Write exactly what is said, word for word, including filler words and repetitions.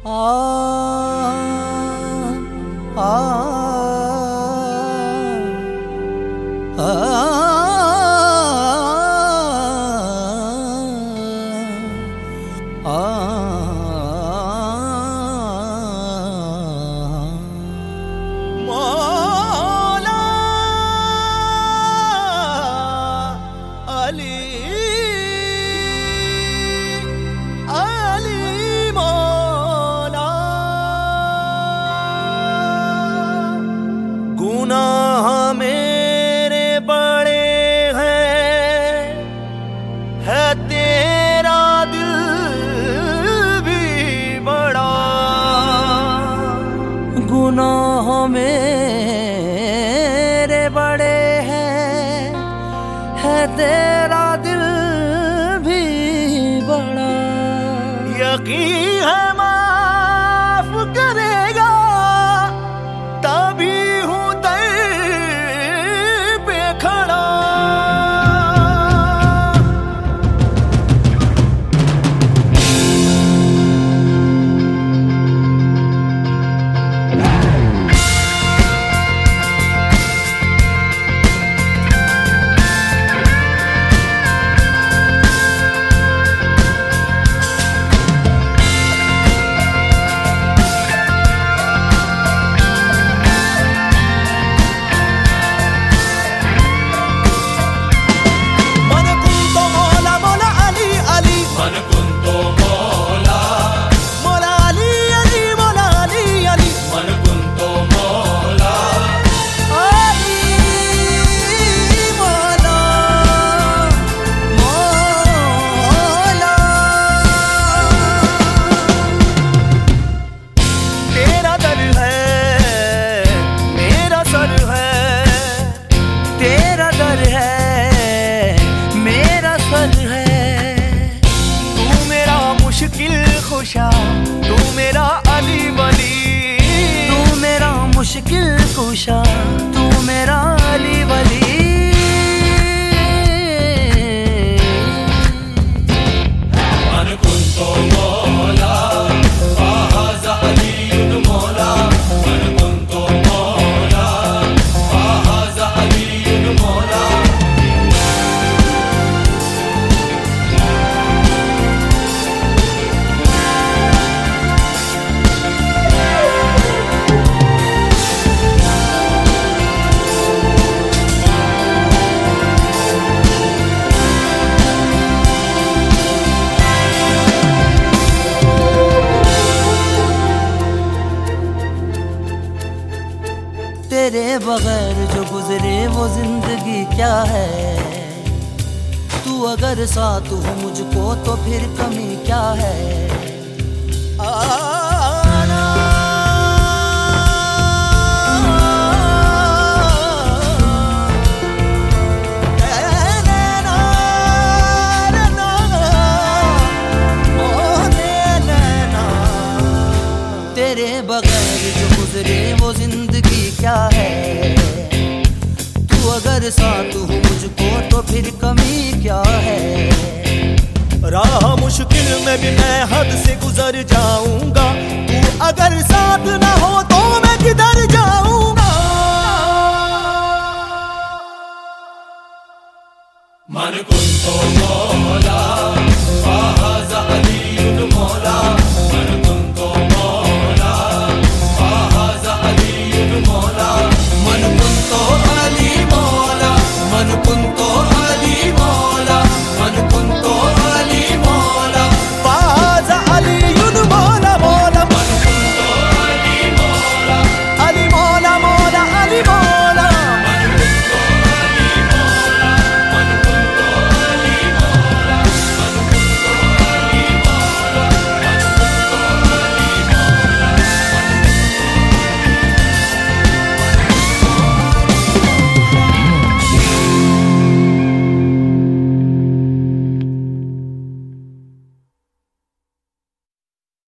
आ आ आ गुनाह मेरे बड़े हैं, है तेरा दिल भी बड़ा। गुनाह मेरे बड़े हैं, है तेरा दिल भी बड़ा। यकीन है माफ करेगा, तभी हूँ दर पे खड़ा। तू मेरा अली वली, तू मेरा मुश्किल कुशा, तू मेरा अली वली। मन कुंतो मौला फाज़ा अलीयुल मौला, मन कुंतो मौला फाज़ा अलीयुल मौला। तेरे बगैर जो गुजरे वो जिंदगी क्या है। तू अगर साथ हो मुझको तो फिर कमी क्या है। आना तेरे बगैर जो गुजरे वो जिंदगी क्या है। तू अगर साथ हो मुझको तो फिर कमी क्या है। राह मुश्किल में भी मैं हद से गुजर जाऊंगा, तू अगर साथ ना हो तो मैं किधर जाऊंगा। मन कुंतो मौला